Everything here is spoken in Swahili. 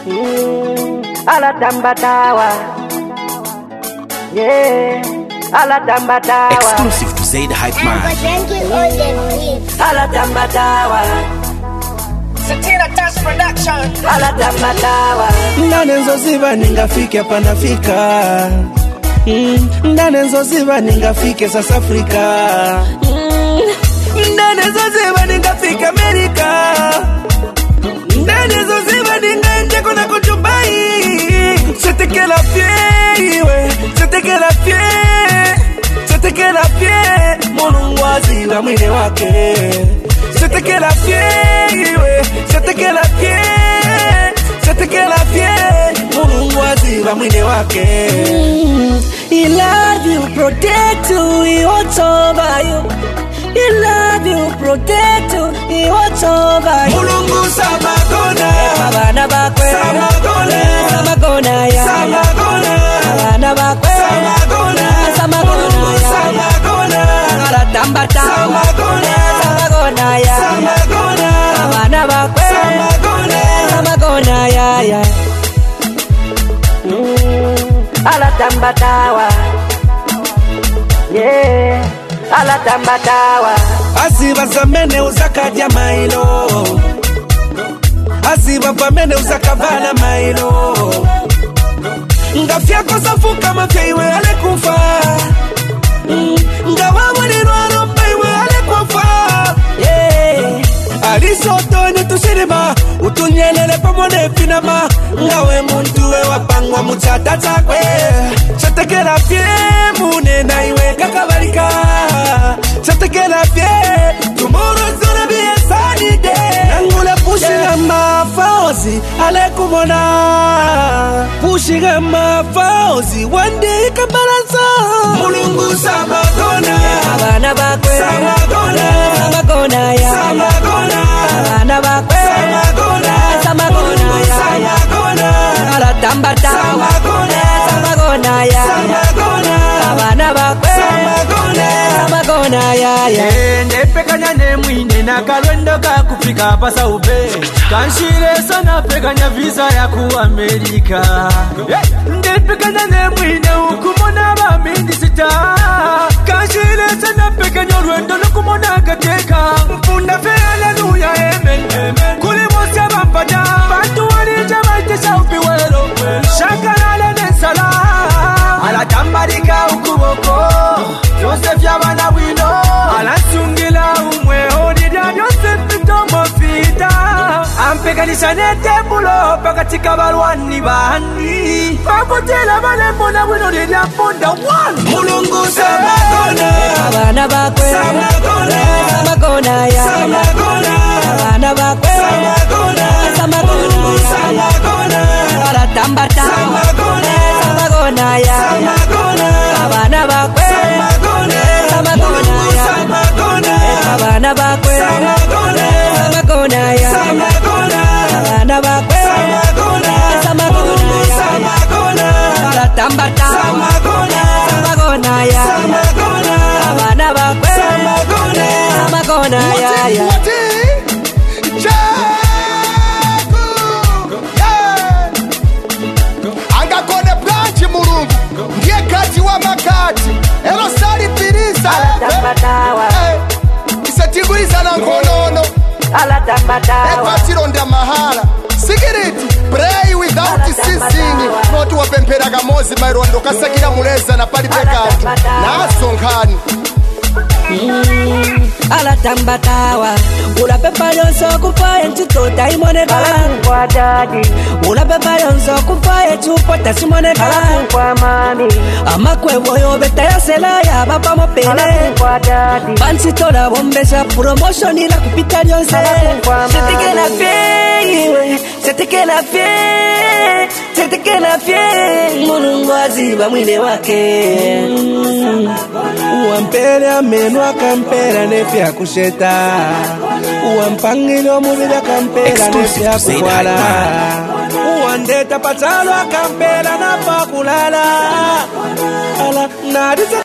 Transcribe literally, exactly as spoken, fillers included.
Mm, ala tambatawa, yeah, ala tambatawa. Exclusive to say the hype man. Ala tambatawa, Satina Task Production. ala tambatawa. Ndane nzoziva ningafike hapa nafika. Mm, ndane nzoziva ningafike South Africa. Mm, ndane nzoziva ningafike America. Ndane nzoziva ningaende kona kutubai. C'était que la fièvre, c'était que la fièvre, c'était que la fièvre. Mulungu wa mwine wake. C'était que la fièvre, c'était que la fièvre, c'était que la fièvre. Mulungu wa mwine wake. He love you, protect you, he watch over you. He love you, protect you, he watch over you. Mulungu samagona, Abana bakwe, samagona, samagona ya, samagona, abana bakwe, samagona, samagona ya, samagona, ala tambata, samagona, samagona ya, samagona, abana bakwe, samagona, samagona ya ya. Mm, ala tambatawa, yeah, ala tambatawa. Aziba zamene uzakadia mailo, aziba vamene uzakavala mailo. Ngafya kosafuka mafya iwe alekufa. Ngawawa ni rwaro mba iwe alekufa. Yeah. Alisoto ni tusirima, utunyelele pamone finama. Ngawe muntu we wapangwa muchata chakwe. Chatekela fye mune na iwe kakabarika. Chatekela fye, tomorrow's gonna be a sunny day. Nangule pushing on my fauzi, alekumona. Pushing on my fauzi, one day kabalanza. Mulungu samagona, Abana bakwe, samagona, samagona ya, samagona, abana bakwe, samagona, samagona ya, samagona, ala tambata, samagona, samagona ya, samagona, abana bakwe, samagona, samagona ya ya. Ndepekanya ne mwine na kalwendo kakufika pa Saube. Kanshire sana pekanya visa ya ku Amerika. Ndepekanya ne mwine ukumona ba minisita. Kanshire sana pekanya lwendo nukumona gateka. Mfunda fe haleluya amen. Kuli mose bampata. Bantu wali jamaite Saube welo. Shakalale nesala. Ala tambarika ukuboko. Joseph yabana wino. Alasungila umwe odida Joseph mitomo fita. Ampeganisha nete bulo pakatika balwani bani. Pakutela balembo na wino odida fonda one. Mulungu samagona, Abana bakwe, samagona, samagona ya, samagona, abana bakwe, samagona, samagona ya, samagona, ala tambata, samagona, samagona ya, samagona, abana bakwe, samagona, samagona ya, samagona, abana bakwe, samagona, samagona ya, samagona, abana bakwe, samagona, samagona ya, samagona, ala tambata, samagona, samagona ya, samagona, abana bakwe, samagona, samagona ya ya. Angakone planchi mulungu ndiye kati wa makati ero sali pirisa Ala tambatawa, isetiguriza na nkonono ala tambatawa, epatironda mahala sikiriti pray without ceasing noti wapemperaga mozi mairondo kasakira muleza na pali pekatu naso nkhani. Mm, ala tambatawa, ula pepa yonso kufaye nchitota imoneka kwa dadi. Ula pepa yonso kufaye chupota simoneka kwa mami. Amakwe boyo beta ya sela ya baba mopene kwa dadi. Bansi tola bombesha promotion ila kupita yonse. Setike la fie, setike la fie, setike la fie. Mulungu aziba mwine wake. Uwampele amenu akampela nefi ya kusheta. Uwampangilo mubili akampela nefi ya kukwala. Uwandeta patalo akampela na pakulala. Ala, nadiza